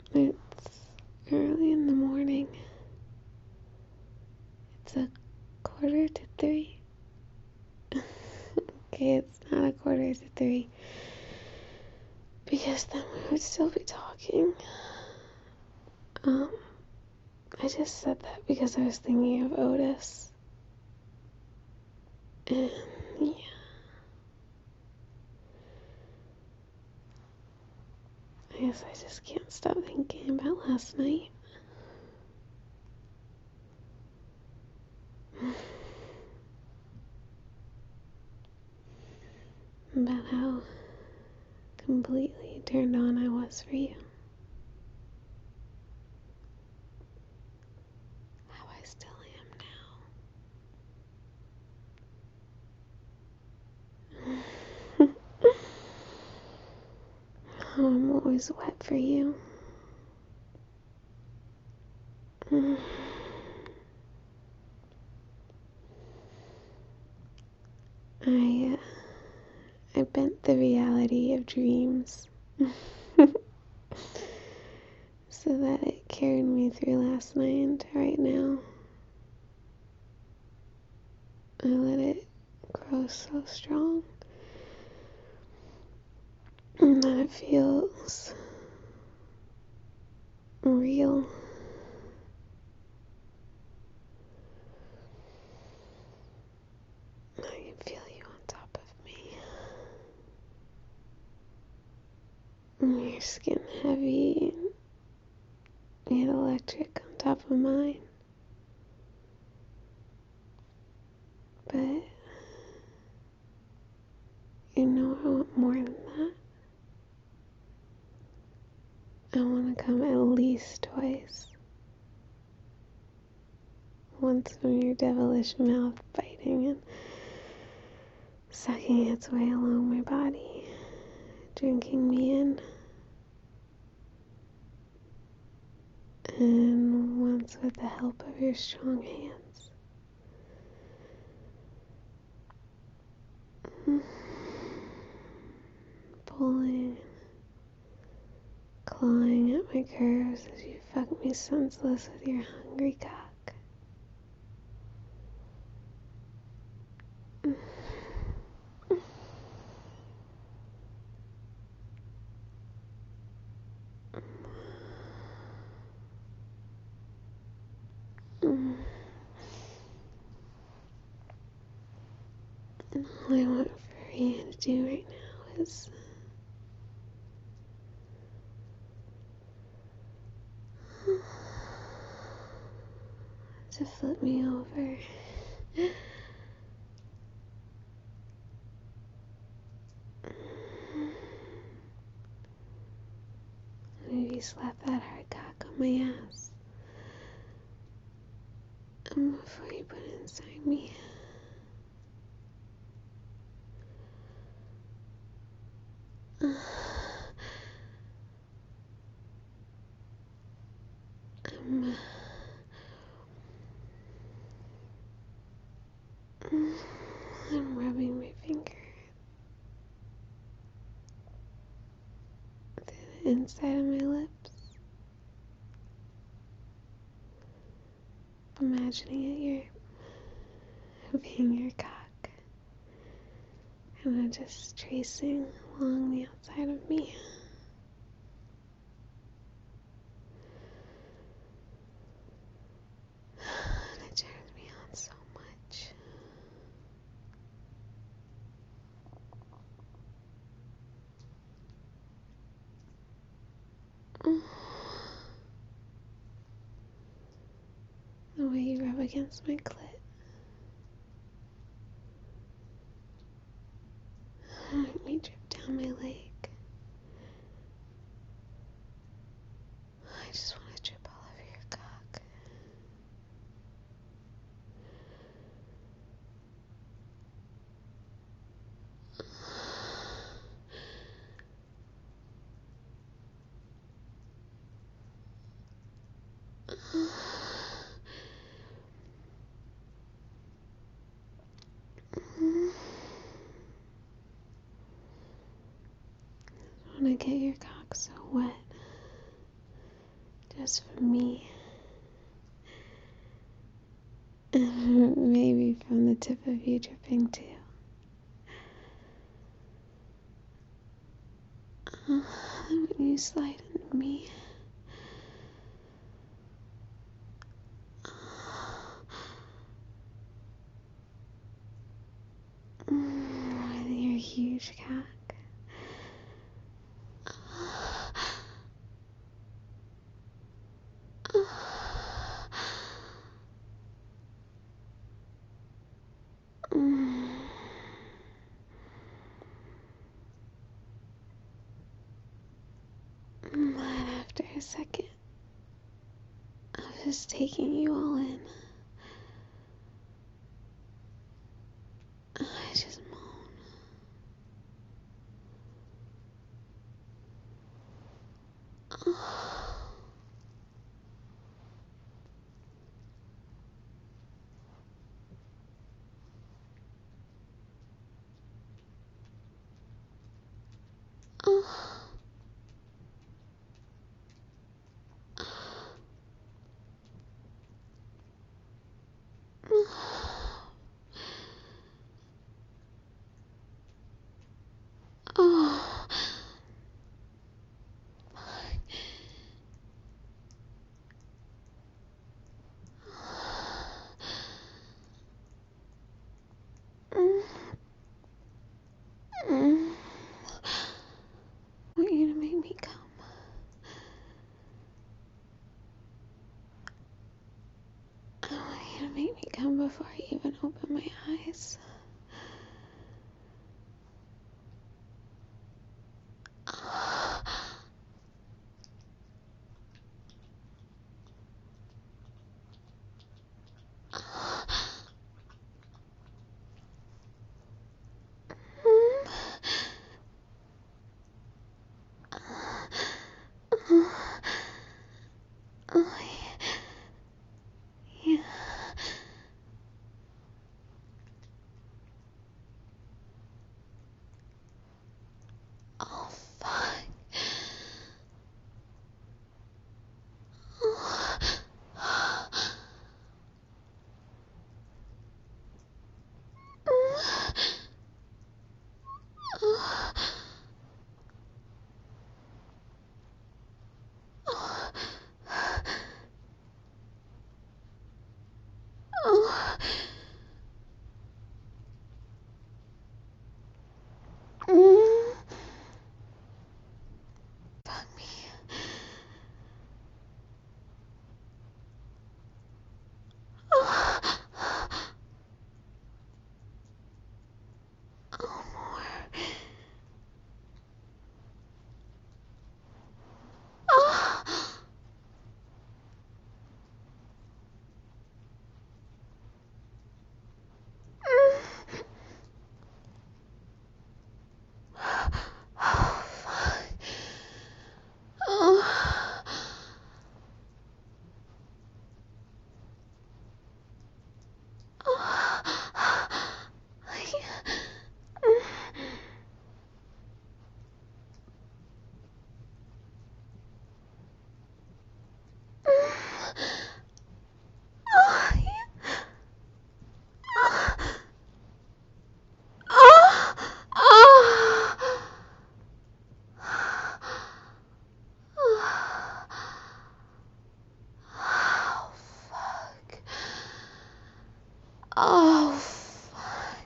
It's early in the morning. It's 2:45. Okay, it's not 2:45 because then we would still be talking. I just said that because I was thinking of Otis. And yeah. I guess I just can't stop thinking about last night. About how completely turned on I was for you. How I still am now. How I'm always wet for you. I bent the reality of dreams so that it carried me through last night into right now. I let it grow so strong and that it feels real. I can feel you on top of me. Your skin heavy, yet electric on top of mine. But you know I want more than that. I want to come at least twice. Once from your devilish mouth biting and sucking its way along my body, drinking me in. And once with the help of your strong hands. Pulling, clawing at my curves as you fuck me senseless with your hungry cock. And all I want for you to do right now is to flip me over. Maybe slap that hard cock on my ass. Before you put it inside me. I'm rubbing my finger through the inside of my lips. Imagining it you're being your cock. And I'm just tracing along the outside of me. And it turns me on so much. The way you rub against my clit. Let me drip down my leg. I just want to drip all over your cock. I want to get your cock so wet just for me. And maybe from the tip of you dripping too. When you slide into me, you're a huge cock. But after a second of just taking you all in, I just moan. Oh, I want you to make me come. I want you to make me come before I even open my eyes. Oh, yeah. Oh, fuck. Fuck me. Oh, more. Oh, fuck.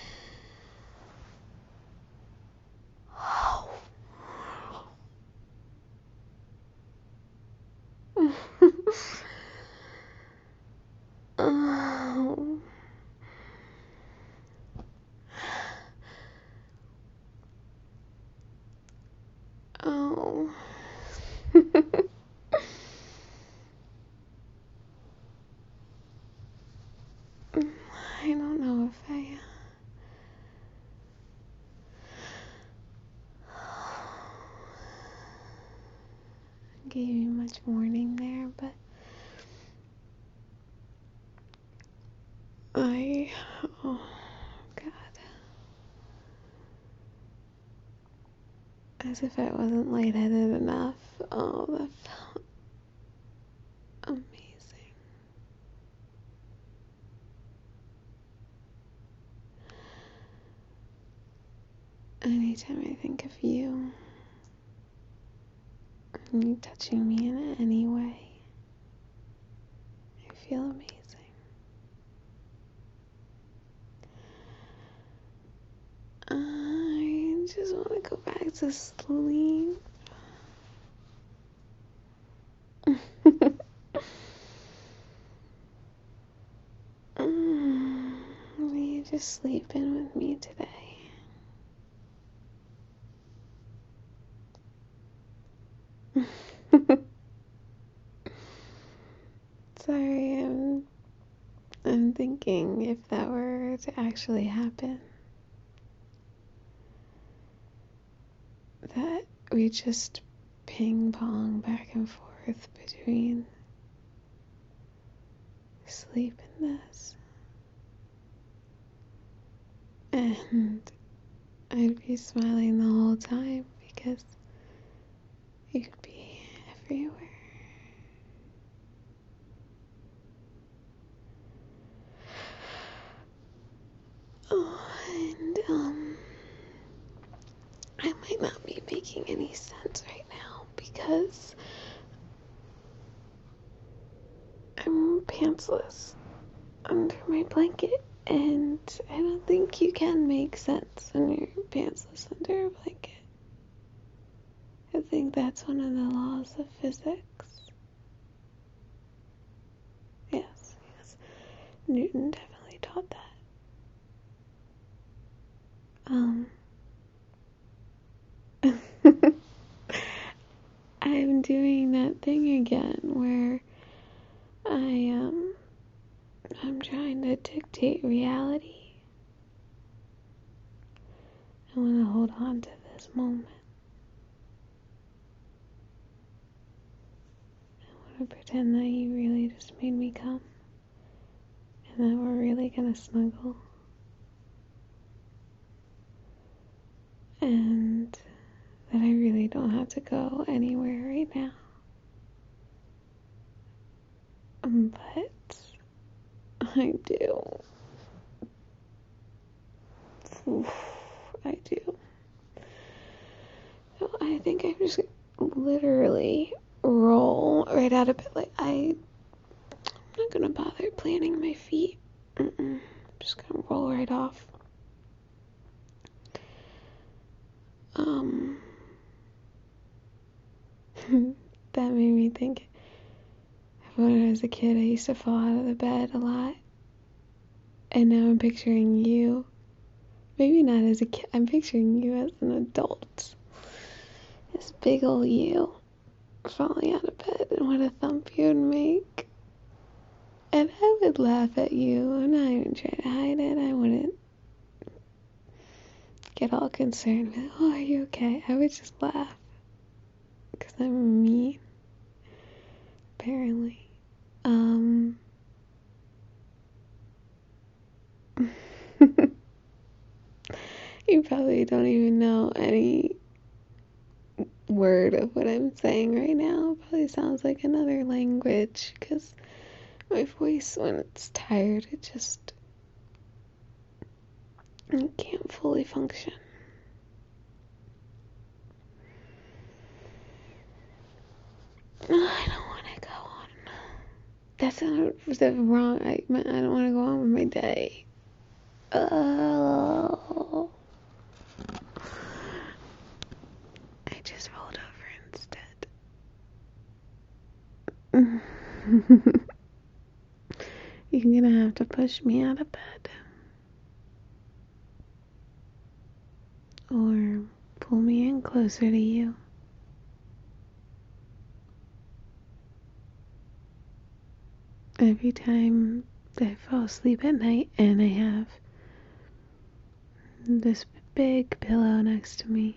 Oh. Oh. I don't know if I gave you much warning there, but oh God, as if I wasn't lightheaded enough. Oh, that felt every time I think of you and you touching me in any way, I feel amazing. I just want to go back to sleep. Will you just sleep in with me today? Sorry, I'm thinking if that were to actually happen, that we just ping pong back and forth between sleep and this. And I'd be smiling the whole time because you could be everywhere. Oh, and I might not be making any sense right now because I'm pantsless under my blanket, and I don't think you can make sense when you're pantsless under a blanket. I think that's one of the laws of physics. Yes. Newton definitely taught that. I'm doing that thing again where I'm trying to dictate reality. I want to hold on to this moment. I want to pretend that you really just made me come and that we're really gonna snuggle. And that I really don't have to go anywhere right now. But I do. I do. So I think I'm just literally roll right out of bed. Like, I'm not gonna bother planning my feet. I'm just gonna roll right off. That made me think. When I was a kid, I used to fall out of the bed a lot. And now I'm picturing you. Maybe not as a kid. I'm picturing you as an adult. This big ol' you falling out of bed, and what a thump you would make. And I would laugh at you. I'm not even trying to hide it. I wouldn't get all concerned with, oh, are you okay? I would just laugh. Because I'm mean. Apparently. You probably don't even know any word of what I'm saying right now. It probably sounds like another language because my voice, when it's tired, it can't fully function. I don't want to go on. That sounded wrong. I don't want to go on with my day. Oh. I just rolled over instead. You're gonna have to push me out of bed. Or pull me in closer to you. Every time I fall asleep at night and I have this big pillow next to me.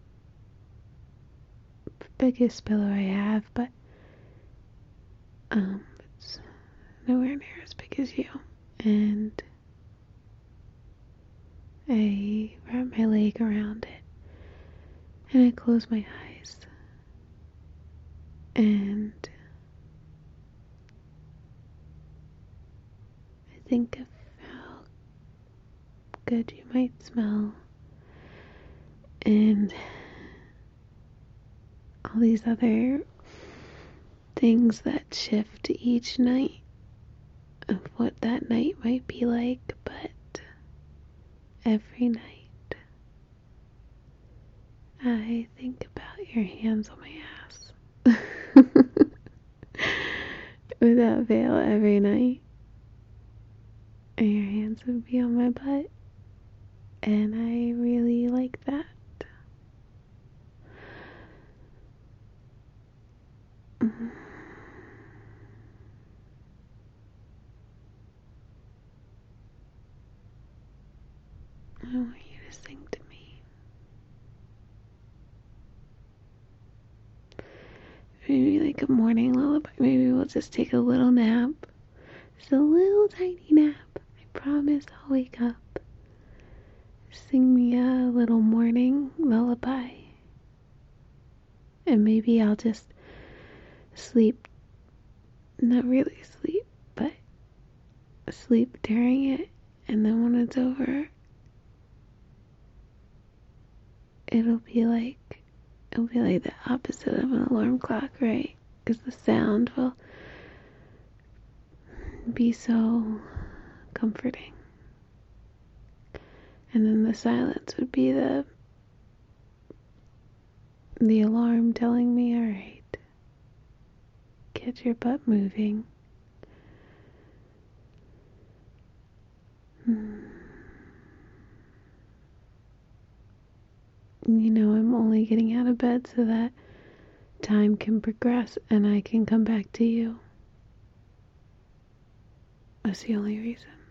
Biggest pillow I have, but it's nowhere near as big as you. And I wrap my leg around it and I close my eyes and I think of how good you might smell and all these other things that shift each night of what that night might be like, but every night I think about your hands on my ass. Without fail, every night. And your hands would be on my butt. And I really like that. I want you to sing to me. Maybe like a morning lullaby. Maybe we'll just take a little nap. Just a little tiny nap. I promise I'll wake up. Sing me a little morning lullaby. And maybe I'll just sleep. Not really sleep, but sleep during it. And then when it's over, it'll be like the opposite of an alarm clock, right? Because the sound will be so comforting. And then the silence would be the alarm telling me, alright, get your butt moving. You know, I'm only getting out of bed so that time can progress and I can come back to you. That's the only reason.